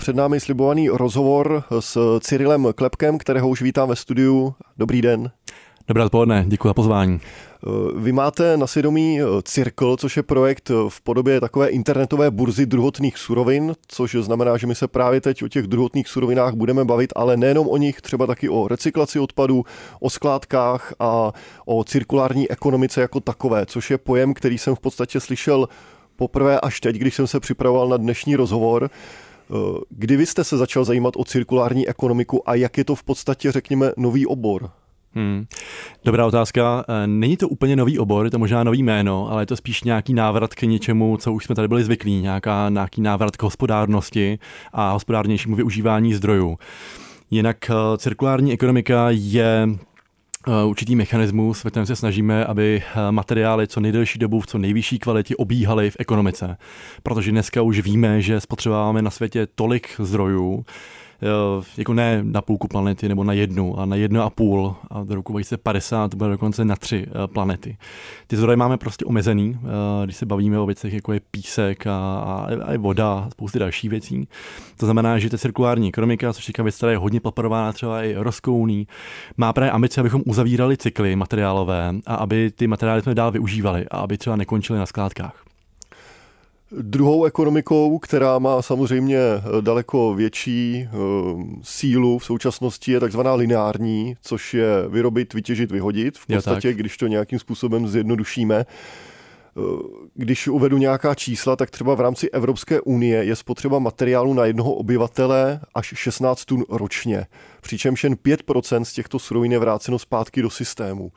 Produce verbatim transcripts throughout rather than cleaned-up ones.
před námi slibovaný rozhovor s Cyrilem Klepkem, kterého už vítám ve studiu. Dobrý den. Dobré odpoledne, děkuji za pozvání. Vy máte na svědomí Circle, což je projekt v podobě takové internetové burzy druhotných surovin, což znamená, že my se právě teď o těch druhotných surovinách budeme bavit, ale nejenom o nich, třeba taky o recyklaci odpadů, o skládkách a o cirkulární ekonomice jako takové, což je pojem, který jsem v podstatě slyšel poprvé až teď, když jsem se připravoval na dnešní rozhovor. Kdy vy jste se začal zajímat o cirkulární ekonomiku a jak je to v podstatě, řekněme, nový obor? Hmm. Dobrá otázka. Není to úplně nový obor, je to možná nový jméno, ale je to spíš nějaký návrat k něčemu, co už jsme tady byli zvyklí, nějaká, nějaký návrat k hospodárnosti a hospodárnějšímu využívání zdrojů. Jinak cirkulární ekonomika je určitý mechanismus, ve kterém se snažíme, aby materiály co nejdelší dobu v co nejvyšší kvalitě obíhaly v ekonomice. Protože dneska už víme, že spotřebováváme na světě tolik zdrojů, jako ne na půlku planety nebo na jednu, a na jednu a půl a do roku dva tisíce padesát bude dokonce na tři planety. Ty zdroje máme prostě omezený, když se bavíme o věcech, jako je písek a, a, a voda a spousty dalších věcí. To znamená, že ta cirkulární ekonomika, což je věc, která je hodně podporována třeba i Evropskou unií, má právě ambice, abychom uzavírali cykly materiálové a aby ty materiály jsme dál využívali a aby třeba nekončily na skládkách. Druhou ekonomikou, která má samozřejmě daleko větší sílu v současnosti, je takzvaná lineární, což je vyrobit, vytěžit, vyhodit. V podstatě, když to nějakým způsobem zjednodušíme. Když uvedu nějaká čísla, tak třeba v rámci Evropské unie je spotřeba materiálu na jednoho obyvatele až šestnáct tun ročně. Přičemž jen pět procent z těchto surovin je vráceno zpátky do systému.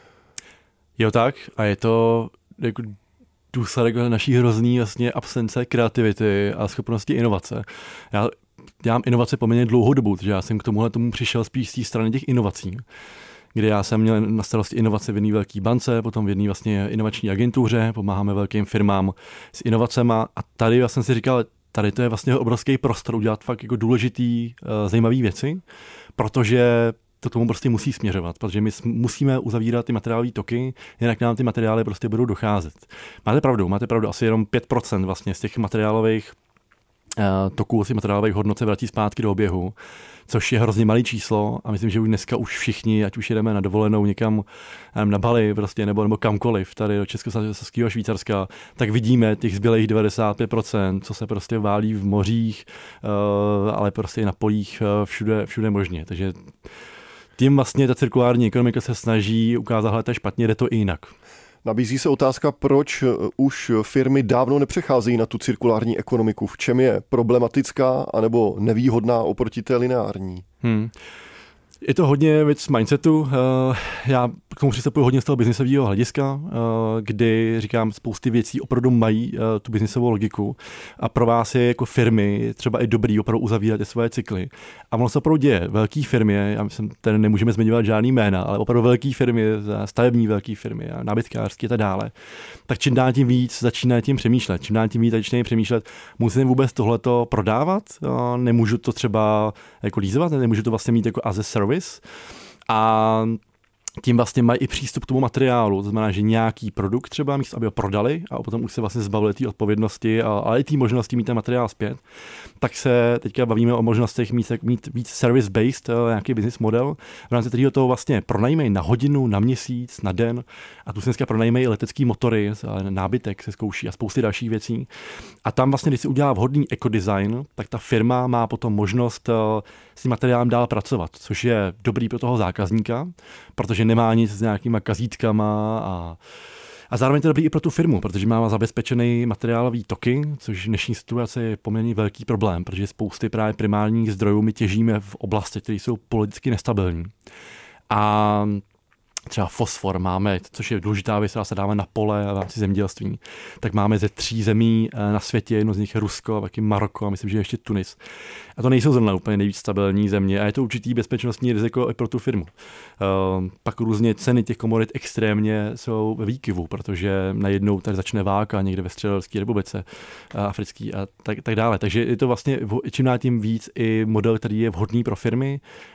Jo tak, a je to jako důsledek naší hrozný vlastně absence kreativity a schopnosti inovace. Já dělám inovace poměrně dlouhou dobu, takže já jsem k tomuhle tomu přišel spíš z té strany těch inovací, kdy já jsem měl na starosti inovace v jedné velké bance, potom v jedné vlastně inovační agentuře, pomáháme velkým firmám s inovacema a tady já jsem si říkal, tady to je vlastně obrovský prostor udělat fakt jako důležitý, zajímavý věci, protože to tomu prostě musí směřovat, protože my musíme uzavírat ty materiálové toky, jinak nám ty materiály prostě budou docházet. Máte pravdu, máte pravdu, asi jenom pět procent vlastně z těch materiálových uh, toků, asi materiálových hodnot se vrátí zpátky do oběhu, což je hrozně malý číslo a myslím, že už dneska už všichni, ať už jedeme na dovolenou někam na Bali prostě, nebo, nebo kamkoliv, tady do Československého Švýcarska, tak vidíme těch zbylých devadesát pět procent, co se prostě válí v mořích, uh, ale prostě i na polích, uh, všude, všude možně. Takže tím vlastně ta cirkulární ekonomika se snaží ukázat, hele, to je špatně, jde to i jinak. Nabízí se otázka, proč už firmy dávno nepřecházejí na tu cirkulární ekonomiku. V čem je problematická anebo nevýhodná oproti té lineární? Hmm. Je to hodně věc mindsetu. Já k tomu přistupuji hodně z toho biznisového hlediska, kdy říkám, spousty věcí opravdu mají tu biznisovou logiku a pro vás je jako firmy třeba i dobrý opravdu uzavírat svoje cykly. A ono se opravdu děje. Velké firmy, já myslím, tady nemůžeme zmiňovat žádný jména, ale opravdu velké firmy, stavební velké firmy, nábytkářské a tak dále, tak čím dál tím víc začíná tím přemýšlet. Čím dál tím víc začínají přemýšlet, musím vůbec tohleto prodávat, nemůžu to třeba jako lízovat, nemůžu to vlastně mít jako as a service. A tím vlastně mají i přístup k tomu materiálu, to znamená, že nějaký produkt třeba místo, aby ho prodali a potom už se vlastně zbavili té odpovědnosti a, a i té možnosti mít ten materiál zpět, tak se teďka bavíme o možnostech mít, mít víc service-based, nějaký business model, v rámci kterého toho vlastně pronajímají na hodinu, na měsíc, na den a tu se dneska pronajímají letecký motory, nábytek se zkouší a spousty dalších věcí. A tam vlastně, když si udělá vhodný ekodesign, tak ta firma má potom možnost s tím materiálem dál pracovat, což je dobrý pro toho zákazníka, protože nemá nic s nějakýma kazítkama a, a zároveň to dobrý i pro tu firmu, protože má zabezpečený materiálový toky, což v dnešní situaci je poměrně velký problém, protože spousty právě primárních zdrojů my těžíme v oblasti, které jsou politicky nestabilní. A třeba fosfor máme, což je důležitá věc, která se dáme na pole a v rámci zemědělství, tak máme ze tří zemí na světě, jedno z nich je Rusko a taky Maroko a myslím, že ještě Tunis. A to nejsou zrovna úplně nejvíc stabilní země a je to určitý bezpečnostní riziko i pro tu firmu. Uh, pak různě ceny těch komodit extrémně jsou ve výkyvu, protože najednou tady začne válka někde ve Středoevropské republice, uh, africký a tak, tak dále. Takže je to vlastně čím dál tím víc i model, který je vhodný pro firmy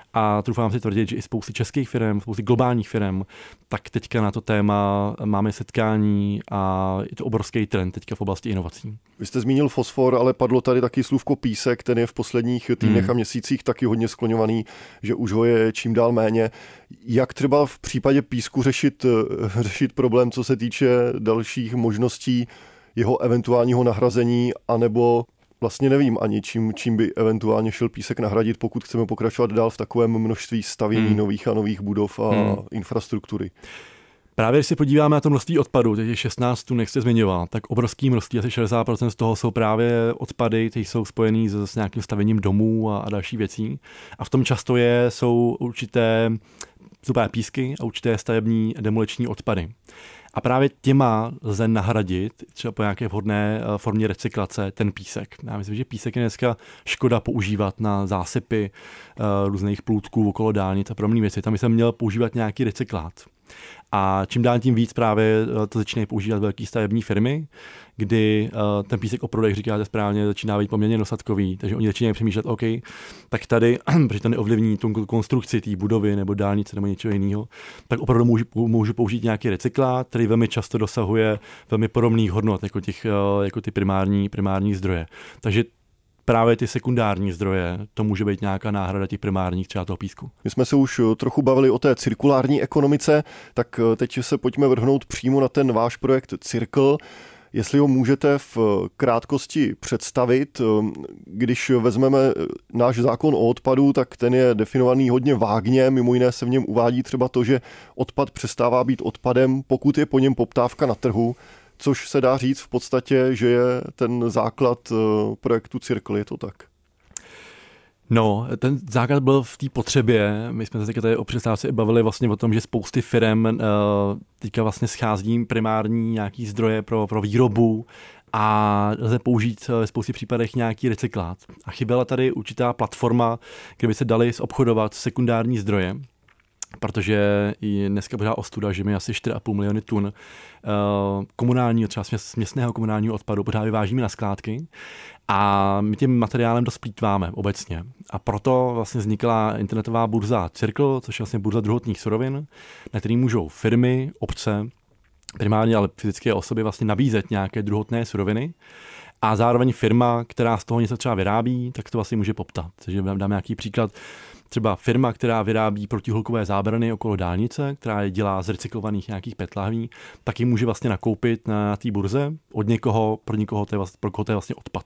A troufám si tvrdit, že i spousty českých firm, spousty globálních firm, tak teďka na to téma máme setkání a je to obrovský trend teďka v oblasti inovací. Vy jste zmínil fosfor, ale padlo tady taky slůvko písek, ten je v posledních týdnech hmm. a měsících taky hodně skloňovaný, že už ho je čím dál méně. Jak třeba v případě písku řešit, řešit problém, co se týče dalších možností jeho eventuálního nahrazení, anebo vlastně nevím ani, čím, čím by eventuálně šel písek nahradit, pokud chceme pokračovat dál v takovém množství stavění hmm. nových a nových budov a hmm. infrastruktury. Právě když se podíváme na to množství odpadů, těch šestnáct tun, jak jste zmiňoval, tak obrovský množství, asi šedesát procent z toho jsou právě odpady, které jsou spojený s, s nějakým stavěním domů a, a další věcí. A v tom často je, jsou určité zubé písky a určité stavební demoliční odpady. A právě těma lze nahradit třeba po nějaké vhodné formě recyklace ten písek. Já myslím, že písek je dneska škoda používat na zásypy uh, různých plůtků okolo dálnic a podobné věci. Tam by se měl používat nějaký recyklát. A čím dál tím víc právě to začínají používat velké stavební firmy, kdy uh, ten písek opravdu, jak říkáte správně, začíná být poměrně dostatkový, takže oni začínají přemýšlet, OK, tak tady, protože to neovlivní tu konstrukci té budovy nebo dálnice nebo něčeho jiného, tak opravdu můžu, můžu použít nějaký recyklát, který velmi často dosahuje velmi podobných hodnot jako, těch, uh, jako ty primární, primární zdroje. Takže právě ty sekundární zdroje, to může být nějaká náhrada těch primárních, třeba toho písku. My jsme se už trochu bavili o té cirkulární ekonomice, tak teď se pojďme vrhnout přímo na ten váš projekt Circle. Jestli ho můžete v krátkosti představit, když vezmeme náš zákon o odpadu, tak ten je definovaný hodně vágně, mimo jiné se v něm uvádí třeba to, že odpad přestává být odpadem, pokud je po něm poptávka na trhu, což se dá říct v podstatě, že je ten základ projektu Circle, je to tak? No, ten základ byl v té potřebě. My jsme se teď tady o přestávce bavili vlastně o tom, že spousty firem uh, teďka vlastně schází primární nějaký zdroje pro, pro výrobu a lze použít ve spoustě případech nějaký recyklát. A chyběla tady určitá platforma, kde by se dali obchodovat sekundární zdroje, protože i dneska pořád ostuda, že my asi čtyři a půl miliony tun uh, komunálního, třeba směsného komunálního odpadu pořád vyvážíme na skládky a my tím materiálem dost plýtváme obecně. A proto vlastně vznikla internetová burza Circle, což je vlastně burza druhotných surovin, na který můžou firmy, obce, primárně ale fyzické osoby vlastně nabízet nějaké druhotné suroviny. A zároveň firma, která z toho něco třeba vyrábí, tak to vlastně může poptat. Takže dáme nějaký příklad. Třeba firma, která vyrábí protihlukové zábrany okolo dálnice, která je dělá z recyklovaných nějakých pet lahví, tak ji může vlastně nakoupit na, na té burze od někoho, pro někoho to je vlastně, pro koho to je vlastně odpad.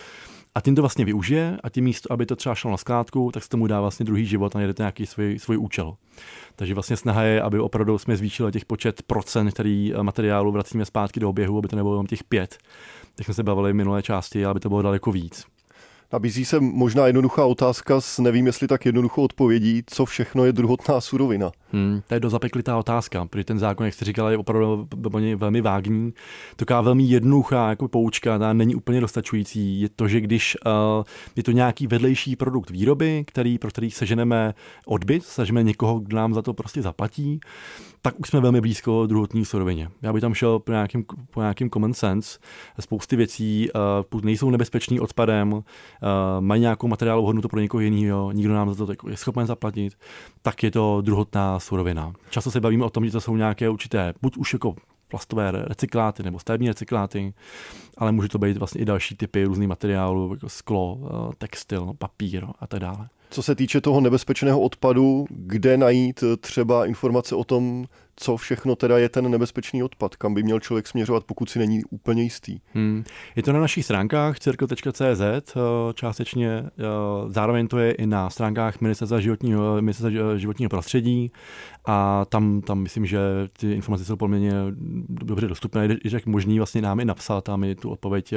A tím to vlastně využije a tím místo, aby to třeba šlo na skládku, tak se tomu dá vlastně druhý život a najde to nějaký svůj, svůj účel. Takže vlastně snaha je, aby opravdu jsme zvýšili těch počet procent, který materiálu vracíme zpátky do oběhu, aby to nebylo jenom těch pět. Tak jsme se bavili v minulé části, aby to bylo daleko víc. Nabízí se možná jednoduchá otázka s nevím, jestli tak jednoduchou odpovědí, co všechno je druhotná surovina. Hmm, to je dost zapeklitá otázka, protože ten zákon, jak jste říkal, je opravdu velmi vágní. Taková velmi jednoduchá jako poučka, ta není úplně dostačující. Je to, že když uh, je to nějaký vedlejší produkt výroby, který, pro který seženeme odbyt, seženeme někoho, kdo nám za to prostě zaplatí, tak už jsme velmi blízko druhotní surovině. Já bych tam šel po nějakým, po nějakým common sense. Spousty věcí uh, nejsou nebezpečný odpadem, uh, mají nějakou materiálovou hodnotu pro někoho jiného, nikdo nám za to je schopen zaplatit, tak je to druhotná surovina. Často se bavíme o tom, že to jsou nějaké určité, buď už jako plastové recykláty nebo stavební recykláty, ale může to být vlastně i další typy různých materiálů, jako sklo, textil, papír a tak dále. Co se týče toho nebezpečného odpadu, kde najít třeba informace o tom, co všechno teda je ten nebezpečný odpad, kam by měl člověk směřovat, pokud si není úplně jistý? Hmm. Je to na našich stránkách circle tečka cé zet částečně, zároveň to je i na stránkách Ministerstva životního, Ministerstva životního prostředí a tam, tam myslím, že ty informace jsou poměrně dobře dostupné, je jak možný vlastně nám i napsat a my tu odpověď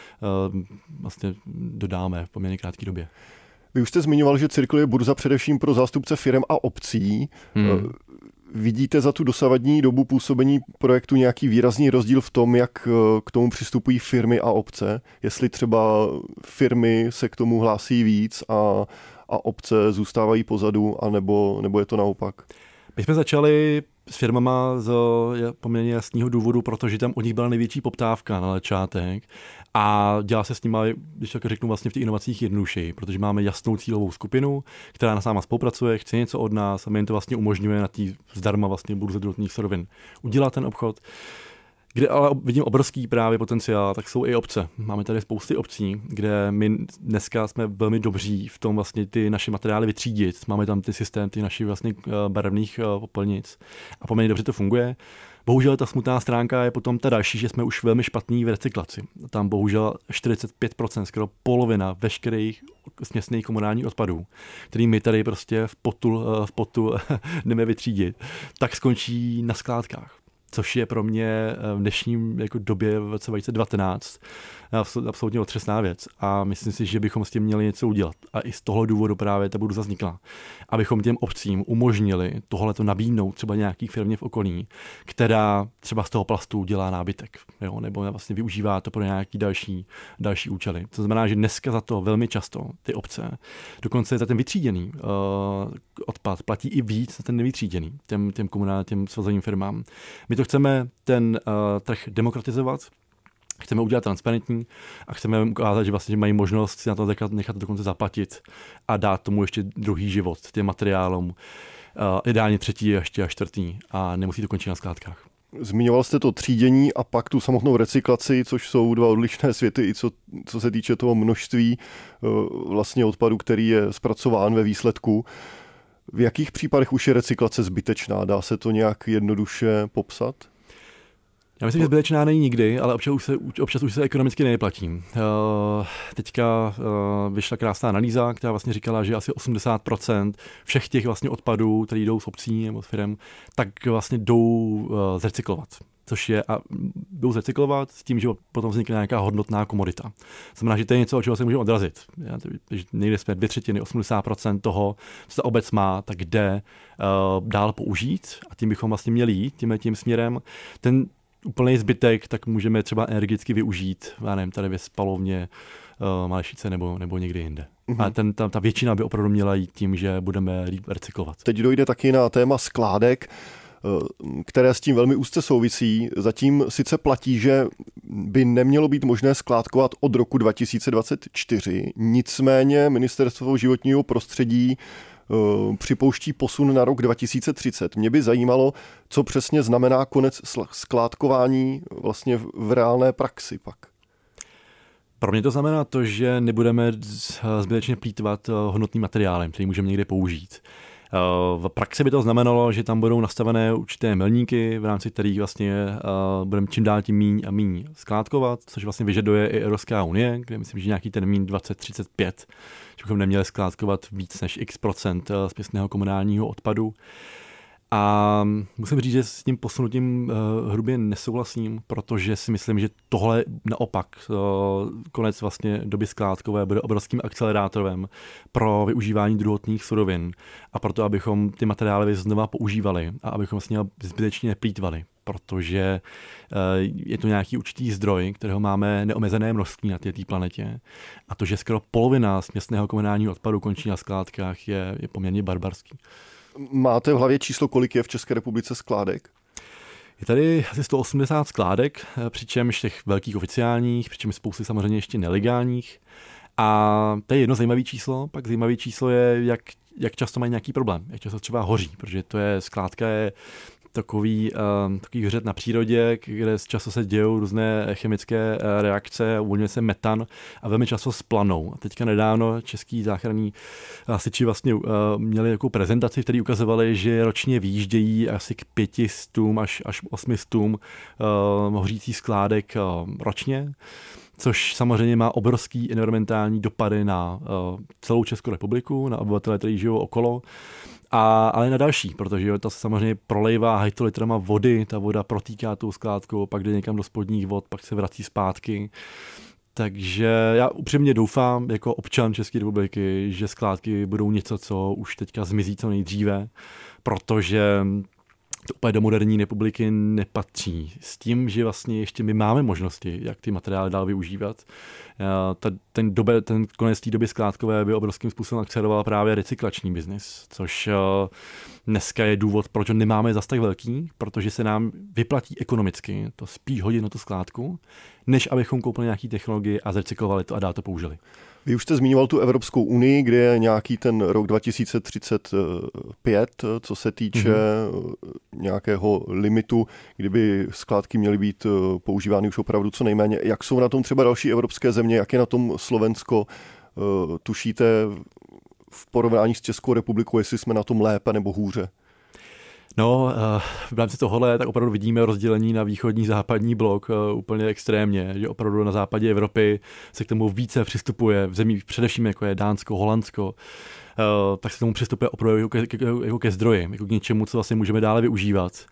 vlastně dodáme v poměrně krátké době. Vy už jste zmiňoval, že Circle je burza především pro zástupce firem a obcí. Hmm. Vidíte za tu dosavadní dobu působení projektu nějaký výrazný rozdíl v tom, jak k tomu přistupují firmy a obce? Jestli třeba firmy se k tomu hlásí víc a, a obce zůstávají pozadu, anebo, nebo je to naopak? My jsme začali s firmama z poměrně jasného důvodu, protože tam od nich byla největší poptávka na začátek a dělá se s nimi, když tak řeknu, vlastně v těch inovacích jednodušeji, protože máme jasnou cílovou skupinu, která s náma spolupracuje, chce něco od nás a my jim to vlastně umožňuje na té zdarma vlastně burze druhotných surovin udělat ten obchod. Kde ale vidím obrovský právě potenciál, tak jsou i obce. Máme tady spousty obcí, kde my dneska jsme velmi dobří v tom vlastně ty naše materiály vytřídit. Máme tam ty systém, ty našich vlastně barevných popelnic a poměrně dobře to funguje. Bohužel ta smutná stránka je potom ta další, že jsme už velmi špatní v recyklaci. Tam bohužel čtyřicet pět procent, skoro polovina veškerých směsných komunálních odpadů, který my tady prostě v potu, v potu jdeme vytřídit, tak skončí na skládkách. Což je pro mě v dnešním jako době v roce dva tisíce devatenáct absolutně otřesná věc. A myslím si, že bychom s tím měli něco udělat. A i z toho důvodu právě ta burza vznikla. Abychom těm obcím umožnili tohleto nabídnout třeba nějaký firmě v okolí, která třeba z toho plastu dělá nábytek, jo? Nebo vlastně využívá to pro nějaký další, další účely. To znamená, že dneska za to velmi často ty obce, dokonce za ten vytříděný uh, odpad, platí i víc za ten nevytříděný, těm, těm komunálním, těm svazovým firmám. My to chceme ten uh, trh demokratizovat, chceme udělat transparentní a chceme ukázat, že vlastně mají možnost si na to nechat, nechat dokonce zaplatit a dát tomu ještě druhý život těm materiálům, uh, ideálně třetí, ještě a čtvrtý a nemusí to končit na skládkách. Zmiňoval jste to třídění a pak tu samotnou recyklaci, což jsou dva odlišné světy, i co, co se týče toho množství uh, vlastně odpadu, který je zpracován ve výsledku. V jakých případech už je recyklace zbytečná? Dá se to nějak jednoduše popsat? Já myslím, že zbytečná není nikdy, ale občas už se, občas už se ekonomicky nevyplatí. Uh, teďka uh, vyšla krásná analýza, která vlastně říkala, že asi osmdesát procent všech těch vlastně odpadů, které jdou z obcí nebo z firem, tak vlastně jdou uh, zrecyklovat. Což je a jdou zrecyklovat s tím, že potom vznikne nějaká hodnotná komodita. Znamená, že to je něco, od čeho se můžeme odrazit. Někde jsme dvě třetiny, osmdesát procent toho, co ta obec má, tak jde uh, dál použít a tím bychom vlastně měli jít tímhle tím směrem. Ten úplný zbytek tak můžeme třeba energicky využít, já nevím, tady ve spalovně uh, Malešice nebo, nebo někde jinde. Mm-hmm. A ten, ta, ta většina by opravdu měla jít tím, že budeme líp recyklovat. Teď dojde taky na téma skládek, které s tím velmi úzce souvisí. Zatím sice platí, že by nemělo být možné skládkovat od roku dva tisíce dvacet čtyři, nicméně Ministerstvo životního prostředí připouští posun na rok dva tisíce třicet. Mě by zajímalo, co přesně znamená konec skládkování vlastně v reálné praxi pak. Pro mě to znamená to, že nebudeme zbytečně plýtvat hodnotným materiálem, který můžeme někde použít. V praxi by to znamenalo, že tam budou nastavené určité milníky, v rámci kterých vlastně uh, budeme čím dál tím míň a míň skládkovat, což vlastně vyžaduje i Evropská unie, kde myslím, že nějaký termín dvacet třicet pět, že bychom neměli skládkovat víc než x procent směsného komunálního odpadu. A musím říct, že s tím posunutím uh, hrubě nesouhlasím, protože si myslím, že tohle naopak uh, konec vlastně doby skládkové bude obrovským akcelerátorem pro využívání druhotných surovin a proto, abychom ty materiály znova používali a abychom s nimi zbytečně neplýtvali, protože uh, je to nějaký určitý zdroj, kterého máme neomezené množství na této planetě a to, že skoro polovina směsného komunálního odpadu končí na skládkách, je, je poměrně barbarský. Máte v hlavě číslo, kolik je v České republice skládek? Je tady asi sto osmdesát skládek, přičemž těch velkých oficiálních, přičemž spousty samozřejmě ještě nelegálních. A to je jedno zajímavé číslo, pak zajímavé číslo je, jak, jak často mají nějaký problém, jak často třeba hoří, protože to je skládka je takový, uh, takový hřet na přírodě, kde často se dějou různé chemické uh, reakce, uvolňuje se metan a velmi často splanou. A teďka nedávno český záchranní hasiči vlastně uh, měli nějakou prezentaci, který ukazovali, že ročně vyjíždějí asi k pětistům až, až osmistům uh, hořících skládek uh, ročně, což samozřejmě má obrovský environmentální dopady na uh, celou Českou republiku, na obyvatele, kteří žijou okolo. A, ale na další, protože to se samozřejmě prolejvá hajtolitrama vody, ta voda protýká tou skládkou, pak jde někam do spodních vod, pak se vrací zpátky. Takže já upřímně doufám jako občan České republiky, že skládky budou něco, co už teďka zmizí co nejdříve, protože to úplně do moderní republiky nepatří. S tím, že vlastně ještě my máme možnosti, jak ty materiály dál využívat. Ta, ten, dobe, ten konec té doby skládkové by obrovským způsobem akceleroval právě recyklační biznis, což dneska je důvod, proč nemáme zas tak velký, protože se nám vyplatí ekonomicky to spíš hodit na tu skládku, než abychom koupili nějaký technologii a zrecyklovali to a dál to použili. Vy už jste zmiňoval tu Evropskou unii, kde je nějaký ten rok dva tisíce třicet pět, co se týče mm-hmm. nějakého limitu, kdyby skládky měly být používány už opravdu co nejméně. Jak jsou na tom třeba další evropské země, jak je na tom Slovensko? Tušíte v porovnání s Českou republikou, jestli jsme na tom lépe nebo hůře? No, v rámci tohohle tak opravdu vidíme rozdělení na východní západní blok úplně extrémně, že opravdu na západě Evropy se k tomu více přistupuje, v zemích především jako je Dánsko, Holandsko, tak se k tomu přistupuje opravdu jako ke, jako ke zdroji, jako k něčemu, co vlastně můžeme dále využívat.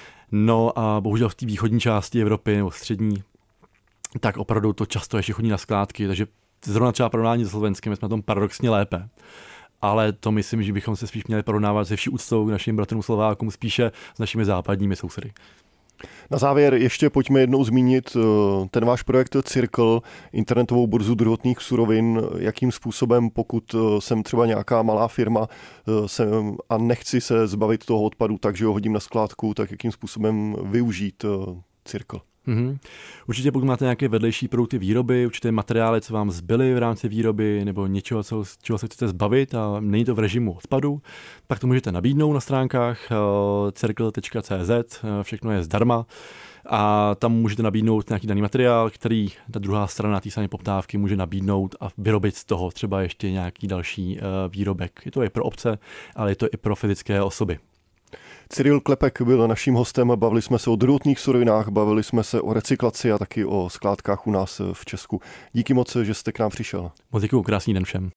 No a bohužel v té východní části Evropy nebo střední, tak opravdu to často ještě chodí na skládky, takže zrovna třeba porovnání se Slovenskem jsme na tom paradoxně lépe. Ale to myslím, že bychom se spíš měli porovnávat se vší úctou k našim bratrům Slovákům, spíše s našimi západními sousedy. Na závěr ještě pojďme jednou zmínit ten váš projekt Circle, internetovou burzu druhotných surovin, jakým způsobem, pokud jsem třeba nějaká malá firma jsem, a nechci se zbavit toho odpadu, takže ho hodím na skládku, tak jakým způsobem využít Circle. Mm-hmm. Určitě pokud máte nějaké vedlejší produkty výroby, určité materiály, co vám zbyly v rámci výroby nebo něčeho, co, čeho se chcete zbavit a není to v režimu odpadu, tak to můžete nabídnout na stránkách uh, circle tečka cé zet, uh, všechno je zdarma a tam můžete nabídnout nějaký daný materiál, který ta druhá strana té samé poptávky může nabídnout a vyrobit z toho třeba ještě nějaký další uh, výrobek. Je to i pro obce, ale je to i pro fyzické osoby. Cyril Klepek byl naším hostem, bavili jsme se o druhotných surovinách, bavili jsme se o recyklaci a taky o skládkách u nás v Česku. Díky moc, že jste k nám přišel. Moc děkuju, krásný den všem.